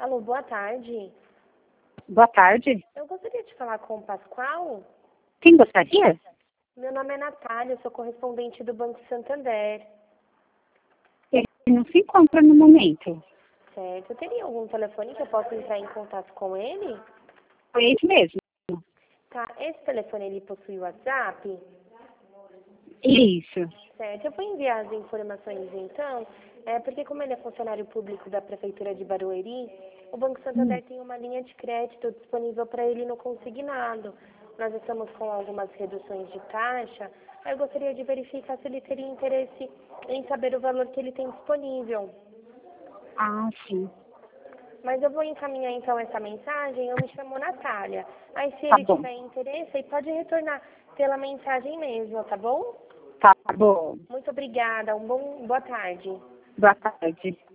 Alô, boa tarde. Boa tarde. Eu gostaria de falar com o Pascoal. Quem gostaria? Meu nome é Natália, eu sou correspondente do Banco Santander. Ele não se encontra no momento. Certo. Teria algum telefone que eu possa entrar em contato com ele? É isso mesmo. Tá. Esse telefone, ele possui WhatsApp? Isso. Certo. Eu vou enviar as informações, então, porque como ele é funcionário público da Prefeitura de Barueri, o Banco Santander tem uma linha de crédito disponível para ele no consignado. Nós estamos com algumas reduções de taxa. Eu gostaria de verificar se ele teria interesse em saber o valor que ele tem disponível. Ah, sim. Mas eu vou encaminhar então essa mensagem, eu me chamo Natália. Aí se Tá ele bom. tiver interesse, aí pode retornar pela mensagem mesmo, tá bom? Tá bom. Muito obrigada, boa tarde. Boa tarde.